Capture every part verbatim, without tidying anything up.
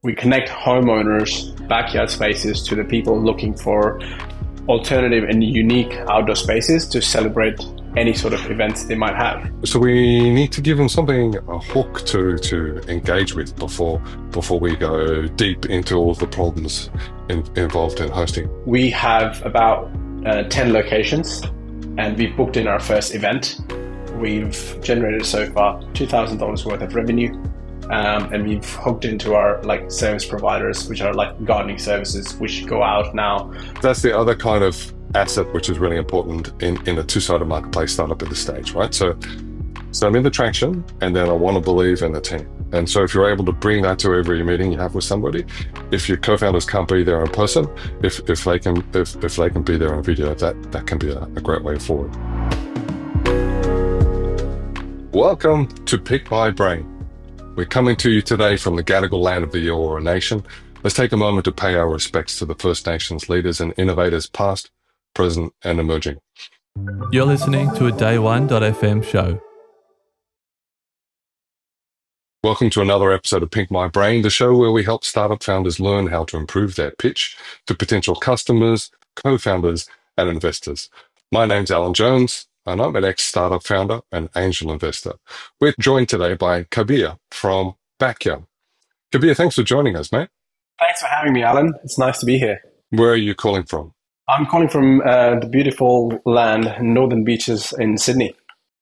We connect homeowners' backyard spaces to the people looking for alternative and unique outdoor spaces to celebrate any sort of events they might have. So we need to give them something, a hook to to engage with before before we go deep into all the problems in, involved in hosting. We have about uh, ten locations, and we've booked in our first event. We've generated so far two thousand dollars worth of revenue. Um, and we've hooked into our like service providers, which are like gardening services, which go out now. That's the other kind of asset which is really important in, in a two-sided marketplace startup at this stage, right? So, so I'm in the traction, and then I want to believe in the team. And so if you're able to bring that to every meeting you have with somebody, if your co-founders can't be there in person, if if they can if, if they can be there on video, that that can be a, a great way forward. Welcome to Pick My Brain. We're coming to you today from the Gadigal land of the Eora Nation. Let's take a moment to pay our respects to the First Nations leaders and innovators past, present, and emerging. You're listening to a day one dot f m show. Welcome to another episode of Pick My Brain, the show where we help startup founders learn how to improve their pitch to potential customers, co-founders, and investors. My name's Alan Jones, and I'm an ex-startup founder and angel investor. We're joined today by Kabir from Backyard. Kabir, thanks for joining us, mate. Thanks for having me, Alan. It's nice to be here. Where are you calling from? I'm calling from uh, the beautiful land, northern beaches in Sydney.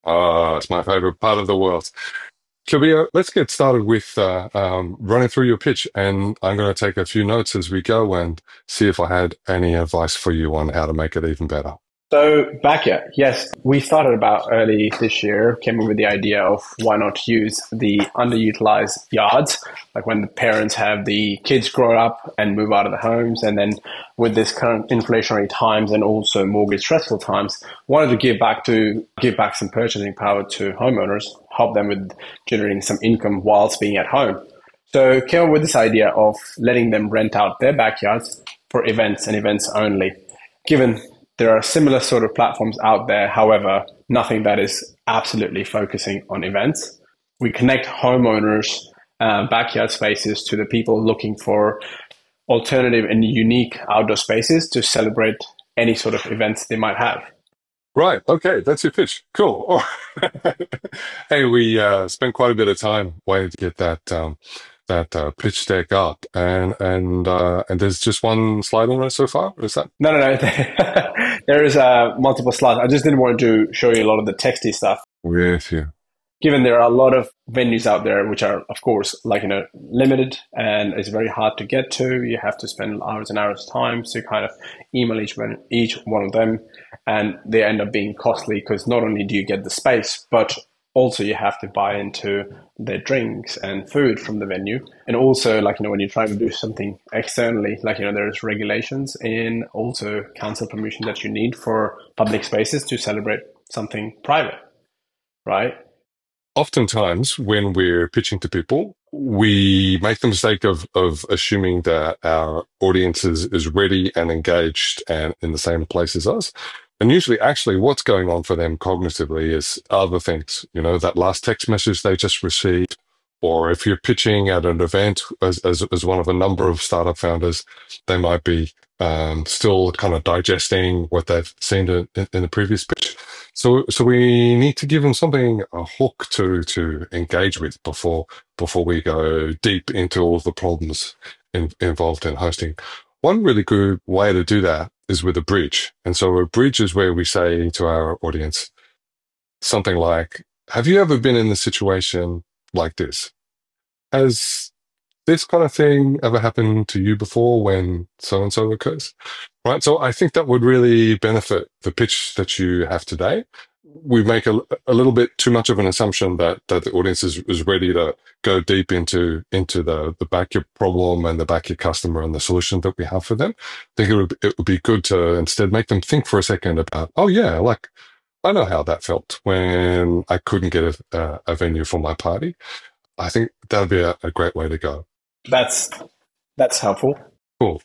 Oh, it's my favorite part of the world. Kabir, let's get started with uh, um, running through your pitch, and I'm going to take a few notes as we go and see if I had any advice for you on how to make it even better. So Backyard, yes, we started about early this year, came up with the idea of why not use the underutilized yards, like when the parents have the kids grow up and move out of the homes, and then with this current inflationary times and also mortgage stressful times, wanted to give back to give back some purchasing power to homeowners, help them with generating some income whilst being at home. So came up with this idea of letting them rent out their backyards for events and events only, given there are similar sort of platforms out there, however, nothing that is absolutely focusing on events. We connect homeowners' uh, backyard spaces to the people looking for alternative and unique outdoor spaces to celebrate any sort of events they might have. Right. Okay. That's your pitch. Cool. Oh. Hey, we uh, spent quite a bit of time waiting to get that um, that uh, pitch deck up, and and uh, and there's just one slide on it so far. Is that? No, no, no. There is uh, multiple slides. I just didn't want to show you a lot of the texty stuff. With you. Given there are a lot of venues out there which are, of course, like, you know, limited, and it's very hard to get to. You have to spend hours and hours of time to kind of email each one, each one of them, and they end up being costly because not only do you get the space, but also you have to buy into their drinks and food from the venue. And also, like, you know, when you're trying to do something externally, like, you know, there's regulations and also council permission that you need for public spaces to celebrate something private, right? Oftentimes, when we're pitching to people, we make the mistake of of assuming that our audience is, is ready and engaged and in the same place as us. And usually, actually, what's going on for them cognitively is other things. You know, that last text message they just received, or if you're pitching at an event as as, as one of a number of startup founders, they might be um, still kind of digesting what they've seen in, in the previous pitch. So, so we need to give them something, a hook to to engage with before before we go deep into all the problems in, involved in hosting. One really good way to do that is with a bridge. And so a bridge is where we say to our audience something like, have you ever been in a situation like this? Has this kind of thing ever happened to you before when so-and-so occurs? Right. So I think that would really benefit the pitch that you have today. We make a, a little bit too much of an assumption that, that the audience is, is ready to go deep into into the, the backyard problem and the backyard customer and the solution that we have for them. I think it would, it would be good to instead make them think for a second about, oh yeah, like I know how that felt when I couldn't get a, a, a venue for my party. I think that would be a, a great way to go. That's that's helpful. Cool.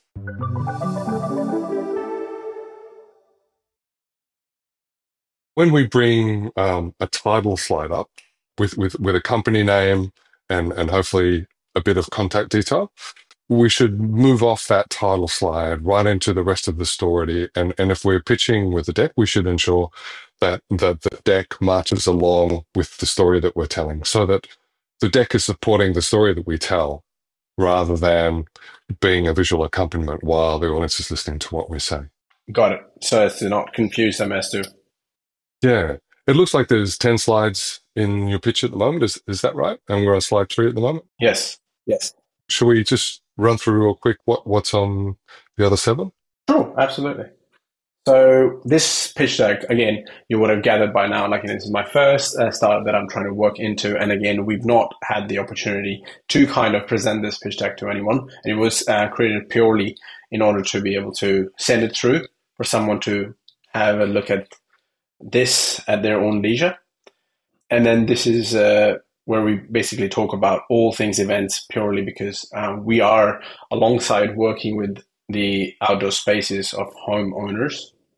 When we bring um, a title slide up with, with, with a company name and, and hopefully a bit of contact detail, we should move off that title slide right into the rest of the story. And, and if we're pitching with the deck, we should ensure that, that the deck marches along with the story that we're telling, so that the deck is supporting the story that we tell rather than being a visual accompaniment while the audience is listening to what we say. Got it. So as to not confuse them as to... Yeah. It looks like there's ten slides in your pitch at the moment. Is is that right? And we're on slide three at the moment? Yes. Yes. Should we just run through real quick what, what's on the other seven? Sure, absolutely. So this pitch deck, again, you would have gathered by now, like this is my first uh, startup that I'm trying to work into. And again, we've not had the opportunity to kind of present this pitch deck to anyone. And it was uh, created purely in order to be able to send it through for someone to have a look at this at their own leisure. And then this is uh, where we basically talk about all things events purely because uh, we are alongside working with the outdoor spaces of homeowners.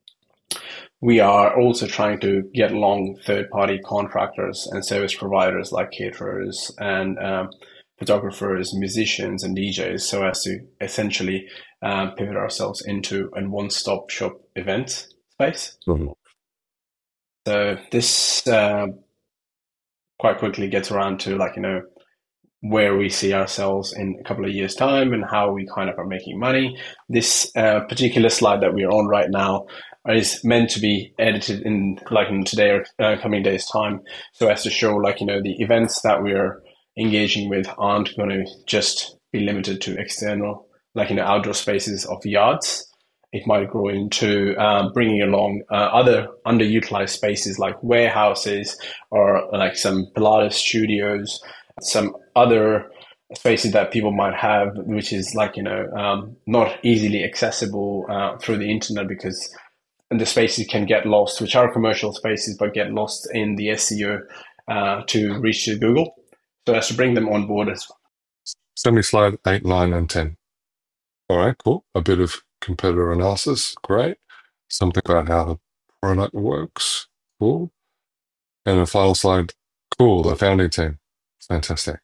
We are also trying to get along third-party contractors and service providers like caterers and um, photographers, musicians, and D Js, so as to essentially uh, pivot ourselves into a one-stop shop event space. Mm-hmm. So this uh, quite quickly gets around to like, you know, where we see ourselves in a couple of years' time and how we kind of are making money. This uh, particular slide that we are on right now is meant to be edited in like in today or uh, coming days' time, so as to show like, you know, the events that we're engaging with aren't going to just be limited to external, like, you know, outdoor spaces of yards. It might grow into um, bringing along uh, other underutilized spaces like warehouses or like some Pilates studios, some other spaces that people might have, which is like, you know, um, not easily accessible uh, through the internet because the spaces can get lost, which are commercial spaces, but get lost in the S E O uh, to reach to Google. So as to bring them on board as well. Send me slide eight, nine, and ten. All right, cool. A bit of competitor analysis, great. Something about how the product works, cool. And the final slide, cool, the founding team. Fantastic.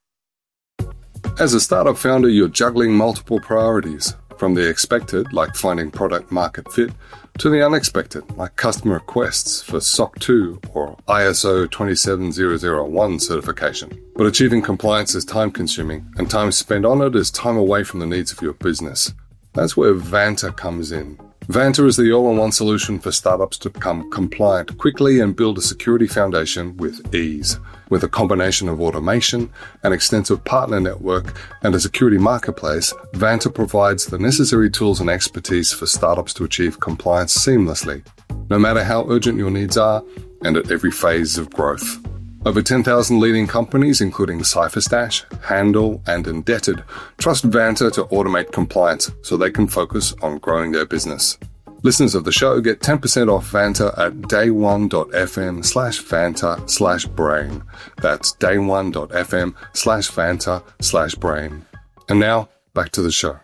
As a startup founder, you're juggling multiple priorities, from the expected, like finding product market fit, to the unexpected, like customer requests for S O C two or I S O twenty-seven thousand one certification. But achieving compliance is time consuming, and time spent on it is time away from the needs of your business. That's where Vanta comes in. Vanta is the all-in-one solution for startups to become compliant quickly and build a security foundation with ease. With a combination of automation, an extensive partner network, and a security marketplace, Vanta provides the necessary tools and expertise for startups to achieve compliance seamlessly, no matter how urgent your needs are and at every phase of growth. Over ten thousand leading companies, including CipherStash, Handle, and Indebted, trust Vanta to automate compliance so they can focus on growing their business. Listeners of the show get ten percent off Vanta at dayone.fm slash Vanta slash brain. That's dayone.fm slash Vanta slash brain. And now, back to the show.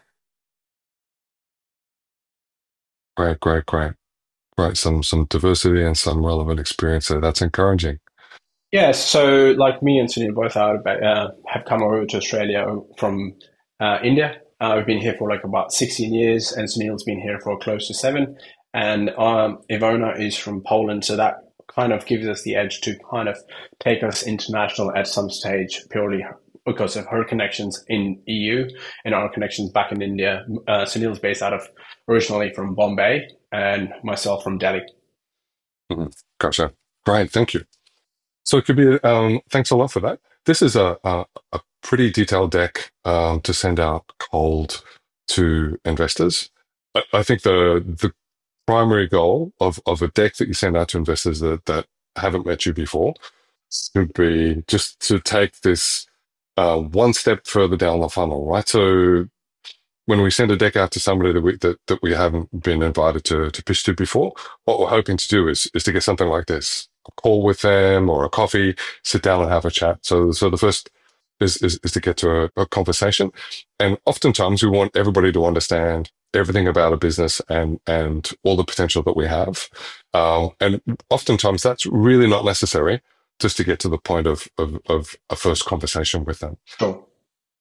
Great, great, great. Great, some, some diversity and some relevant experience there. That's encouraging. Yes, so like me and Sunil both are, uh, have come over to Australia from uh, India. Uh, we've been here for like about sixteen years, and Sunil's been here for close to seven. And um, Ivona is from Poland, so that kind of gives us the edge to kind of take us international at some stage, purely because of her connections in E U and our connections back in India. Uh, Sunil's based out of originally from Bombay, and myself from Delhi. Mm-hmm. Gotcha. Great, thank you. So it could be, um, thanks a lot for that. This is a, a, a pretty detailed deck um, to send out cold to investors. I, I think the the primary goal of, of a deck that you send out to investors that, that haven't met you before should be just to take this uh, one step further down the funnel, right? So when we send a deck out to somebody that we that, that we haven't been invited to to pitch to before, what we're hoping to do is is to get something like this. A call with them or a coffee, sit down and have a chat. So, so the first is, is, is to get to a, a conversation. And oftentimes we want everybody to understand everything about a business and, and all the potential that we have. Um, and oftentimes that's really not necessary just to get to the point of, of, of a first conversation with them. Sure.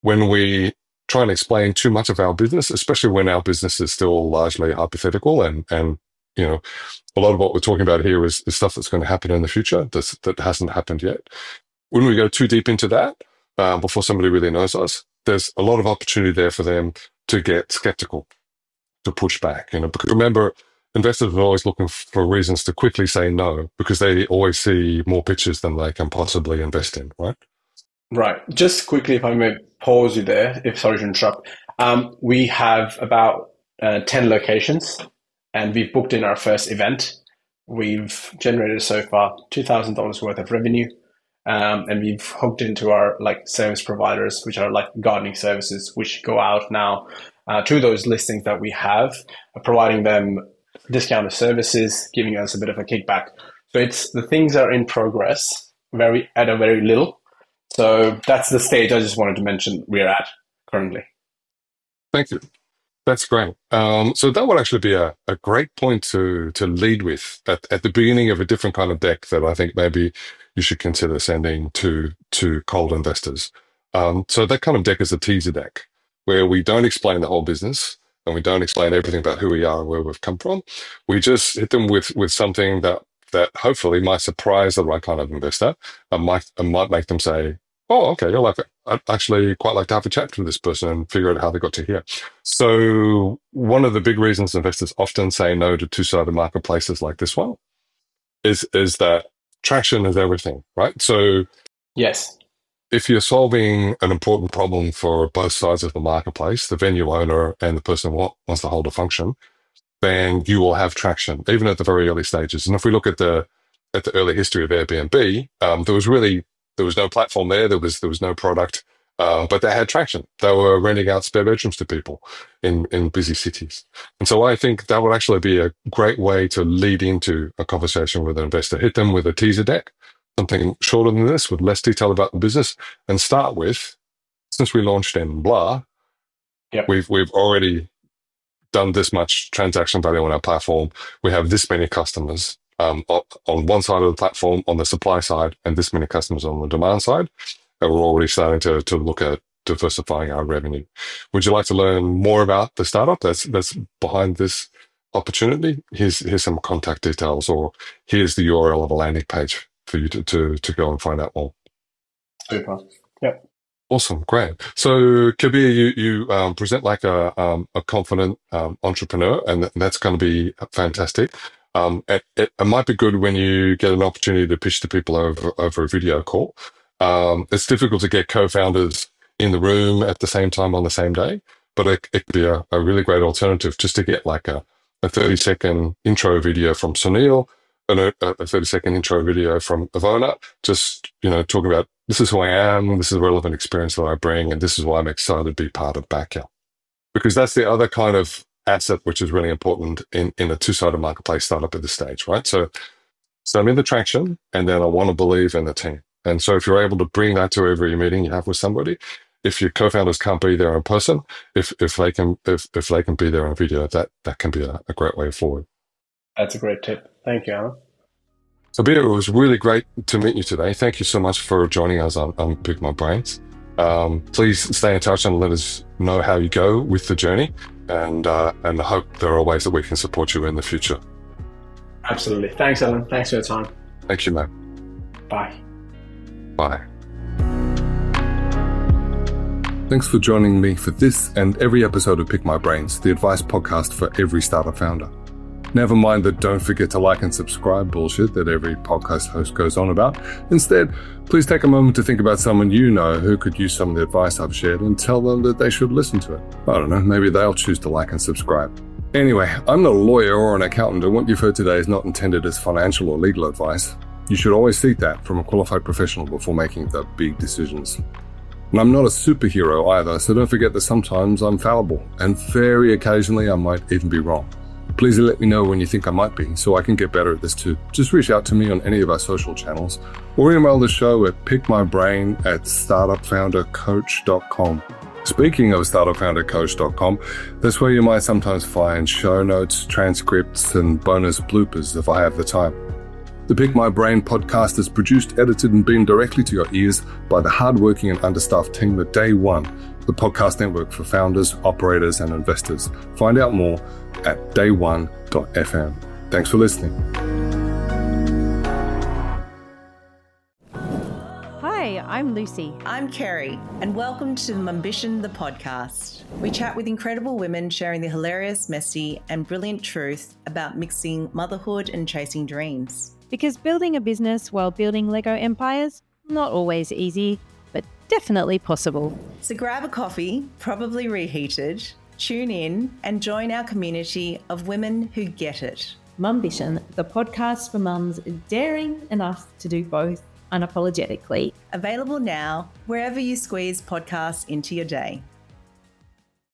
when we try and explain too much of our business, especially when our business is still largely hypothetical and, and you know, a lot of what we're talking about here is, is stuff that's going to happen in the future that's, that hasn't happened yet. When we go too deep into that, uh, before somebody really knows us, there's a lot of opportunity there for them to get skeptical, to push back. You know, because remember, investors are always looking for reasons to quickly say no because they always see more pitches than they can possibly invest in, right? Right. Just quickly, if I may pause you there, if sorry to interrupt. Um, we have about uh, ten locations, and we've booked in our first event. We've generated so far two thousand dollars worth of revenue, um, and we've hooked into our like service providers, which are like gardening services, which go out now uh, to those listings that we have, uh, providing them discounted services, giving us a bit of a kickback. So it's the things are in progress, very at a very little. So that's the stage I just wanted to mention we're at currently. Thank you. That's great. Um, so that would actually be a, a great point to to lead with at, at the beginning of a different kind of deck that I think maybe you should consider sending to to cold investors. Um, so that kind of deck is a teaser deck where we don't explain the whole business and we don't explain everything about who we are and where we've come from. We just hit them with with something that that hopefully might surprise the right kind of investor and might, and might make them say, oh, okay, you're like, I'd actually quite like to have a chat with this person and figure out how they got to here. So one of the big reasons investors often say no to two-sided marketplaces like this one is, is that traction is everything, right? So yes, if you're solving an important problem for both sides of the marketplace, the venue owner and the person who wants to hold a function, then you will have traction, even at the very early stages. And if we look at the at the early history of Airbnb, um, there was really there was no platform there. There was there was no product, uh, but they had traction. They were renting out spare bedrooms to people in in busy cities. And so I think that would actually be a great way to lead into a conversation with an investor. Hit them with a teaser deck, something shorter than this, with less detail about the business, and start with, since we launched in blah, yep. we've we've already done this much transaction value on our platform. We have this many customers um, on one side of the platform, on the supply side, and this many customers on the demand side. And we're already starting to, to look at diversifying our revenue. Would you like to learn more about the startup that's that's behind this opportunity? Here's here's some contact details, or here's the U R L of a landing page for you to to, to go and find out more. Super. Yep. Awesome, great. So, Kabir, you you um, present like a um, a confident um, entrepreneur, and that's going to be fantastic. Um, it, it, it might be good when you get an opportunity to pitch to people over over a video call. Um, it's difficult to get co-founders in the room at the same time on the same day, but it, it could be a, a really great alternative just to get like a, a thirty second intro video from Sunil and a, a thirty second intro video from Ivona, just, you know, talking about this is who I am, this is a relevant experience that I bring, and this is why I'm excited to be part of Backyard. Because that's the other kind of asset which is really important in, in a two-sided marketplace startup at this stage, right? So, so I'm in the traction, and then I want to believe in the team. And so if you're able to bring that to every meeting you have with somebody, if your co-founders can't be there in person, if if they can if, if they can be there on video, that, that can be a, a great way forward. That's a great tip. Thank you, Alan. So, Kabir, it was really great to meet you today. Thank you so much for joining us on, on Pick My Brains. Um, please stay in touch and let us know how you go with the journey, and uh, and I hope there are ways that we can support you in the future. Absolutely. Thanks, Alan. Thanks for your time. Thank you, man. Bye. Bye. Thanks for joining me for this and every episode of Pick My Brains, the advice podcast for every startup founder. Never mind the don't forget to like and subscribe bullshit that every podcast host goes on about. Instead, please take a moment to think about someone you know who could use some of the advice I've shared and tell them that they should listen to it. I don't know, maybe they'll choose to like and subscribe. Anyway, I'm not a lawyer or an accountant, and what you've heard today is not intended as financial or legal advice. You should always seek that from a qualified professional before making the big decisions. And I'm not a superhero either, so don't forget that sometimes I'm fallible, and very occasionally I might even be wrong. Please let me know when you think I might be, so I can get better at this too. Just reach out to me on any of our social channels, or email the show at pickmybrain at startup founder coach dot com. Speaking of startup founder coach dot com, that's where you might sometimes find show notes, transcripts, and bonus bloopers if I have the time. The Pick My Brain podcast is produced, edited, and beamed directly to your ears by the hardworking and understaffed team at Day One, the podcast network for founders, operators, and investors. Find out more at day one dot f m. Thanks for listening. Hi, I'm Lucy. I'm Kerry, and welcome to Mumbition, the podcast. We chat with incredible women sharing the hilarious, messy, and brilliant truth about mixing motherhood and chasing dreams. Because building a business while building Lego empires, not always easy, but definitely possible. So grab a coffee, probably reheated, tune in, and join our community of women who get it. Mumbition, the podcast for mums daring enough to do both unapologetically. Available now wherever you squeeze podcasts into your day.